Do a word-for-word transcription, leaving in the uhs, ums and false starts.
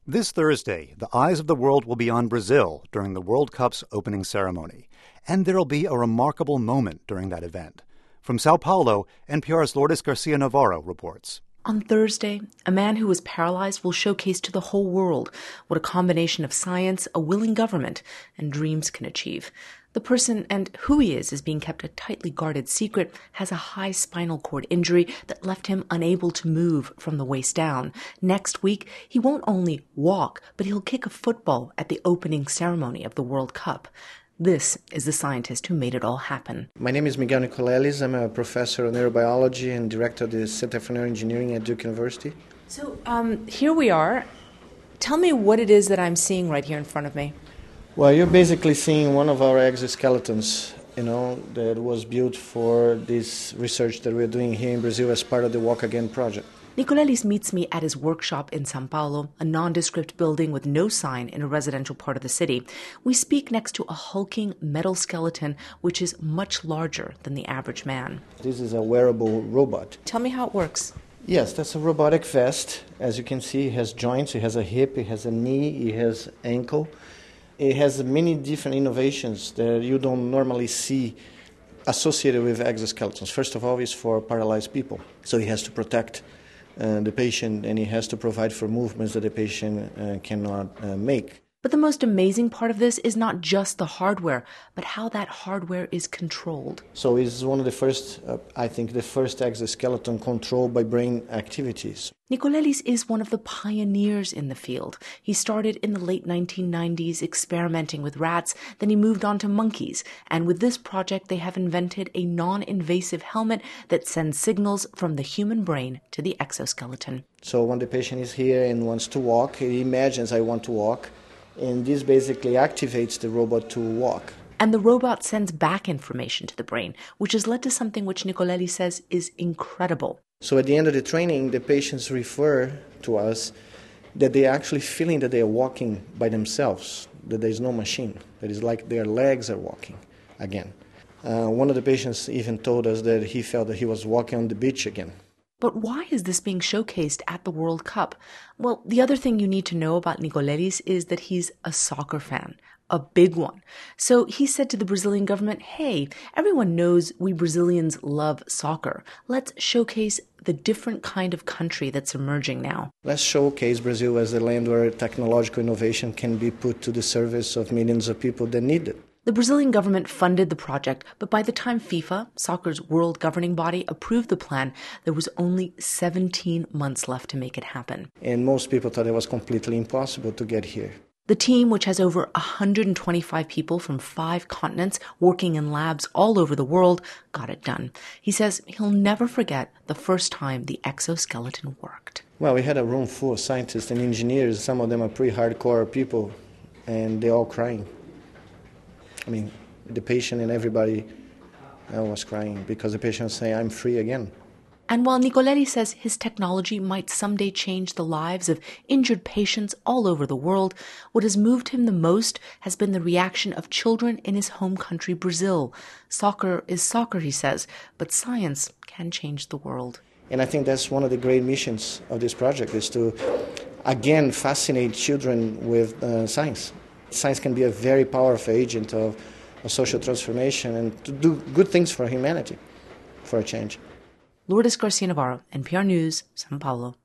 This Thursday, the eyes of the world will be on Brazil during the World Cup's opening ceremony. And there'll be a remarkable moment during that event. From Sao Paulo, N P R's Lourdes Garcia Navarro reports. On Thursday, a man who was paralyzed will showcase to the whole world what a combination of science, a willing government, and dreams can achieve. The person and who he is is being kept a tightly guarded secret, has a high spinal cord injury that left him unable to move from the waist down. Next week, he won't only walk, but he'll kick a football at the opening ceremony of the World Cup. This is the scientist who made it all happen. My name is Miguel Nicolelis. I'm a professor of neurobiology and director of the Center for Neuroengineering at Duke University. So um, here we are. Tell me what it is that I'm seeing right here in front of me. Well, you're basically seeing one of our exoskeletons, you know, that was built for this research that we're doing here in Brazil as part of the Walk Again project. Nicolelis meets me at his workshop in Sao Paulo, a nondescript building with no sign in a residential part of the city. We speak next to a hulking metal skeleton, which is much larger than the average man. This is a wearable robot. Tell me how it works. Yes, that's a robotic vest. As you can see, it has joints, it has a hip, it has a knee, it has ankle. It has many different innovations that you don't normally see associated with exoskeletons. First of all, it's for paralyzed people. So it has to protect uh, the patient, and it has to provide for movements that the patient uh, cannot uh, make. But the most amazing part of this is not just the hardware, but how that hardware is controlled. So it's one of the first, uh, I think, the first exoskeleton controlled by brain activities. Nicolelis is one of the pioneers in the field. He started in the late nineteen nineties experimenting with rats, then he moved on to monkeys. And with this project, they have invented a non-invasive helmet that sends signals from the human brain to the exoskeleton. So when the patient is here and wants to walk, he imagines, I want to walk. And this basically activates the robot to walk. And the robot sends back information to the brain, which has led to something which Nicolelis says is incredible. So at the end of the training, the patients refer to us that they're actually feeling that they are walking by themselves, that there is no machine, that it's like their legs are walking again. Uh, one of the patients even told us that he felt that he was walking on the beach again. But why is this being showcased at the World Cup? Well, the other thing you need to know about Nicolelis is that he's a soccer fan, a big one. So he said to the Brazilian government, hey, everyone knows we Brazilians love soccer. Let's showcase the different kind of country that's emerging now. Let's showcase Brazil as a land where technological innovation can be put to the service of millions of people that need it. The Brazilian government funded the project, but by the time FIFA, soccer's world governing body, approved the plan, there was only seventeen months left to make it happen. And most people thought it was completely impossible to get here. The team, which has over one hundred twenty-five people from five continents working in labs all over the world, got it done. He says he'll never forget the first time the exoskeleton worked. Well, we had a room full of scientists and engineers. Some of them are pretty hardcore people, and they're all crying. I mean, the patient and everybody uh, was crying because the patient was saying, I'm free again. And while Nicolelis says his technology might someday change the lives of injured patients all over the world, what has moved him the most has been the reaction of children in his home country, Brazil. Soccer is soccer, he says, but science can change the world. And I think that's one of the great missions of this project, is to, again, fascinate children with uh, science. Science can be a very powerful agent of, of social transformation and to do good things for humanity, for a change. Lourdes Garcia Navarro, N P R News, Sao Paulo.